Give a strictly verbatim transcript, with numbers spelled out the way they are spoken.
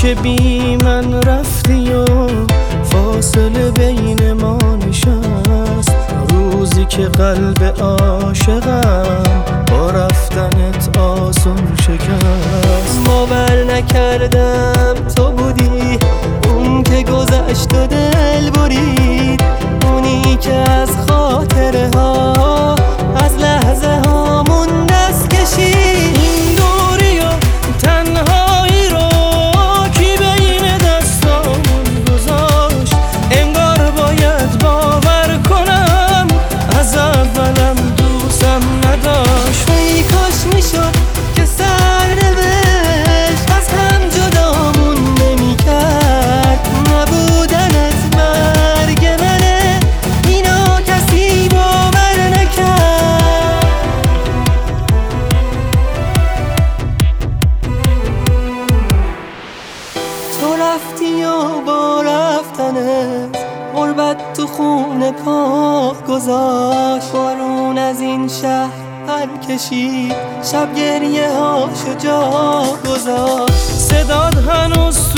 که بی من رفتی و فاصله بین ما نشست، روزی که قلب عاشقم با رفتنت آسون شکست. باور نکردم تو بودی اون که گذشت و دل برید، اونی که از خاطره ها از لحظه هامون دست کشید. این دوری و تنهایی رو کی بین دستامون گذاشت؟ انگار باید باور کنم از اولم دوستم نداشت. ای کاش میشد که سرنوشت از هم جدامون نمیکرد، نبودنت مرگ منه اینو کسی باور نکرد. تو رفتی و با رفتنت غربت تو خونه پا گذاشت، بارون از این شهر پر کشید، شب گریه هاشو جا گذاشت. صداد هنوز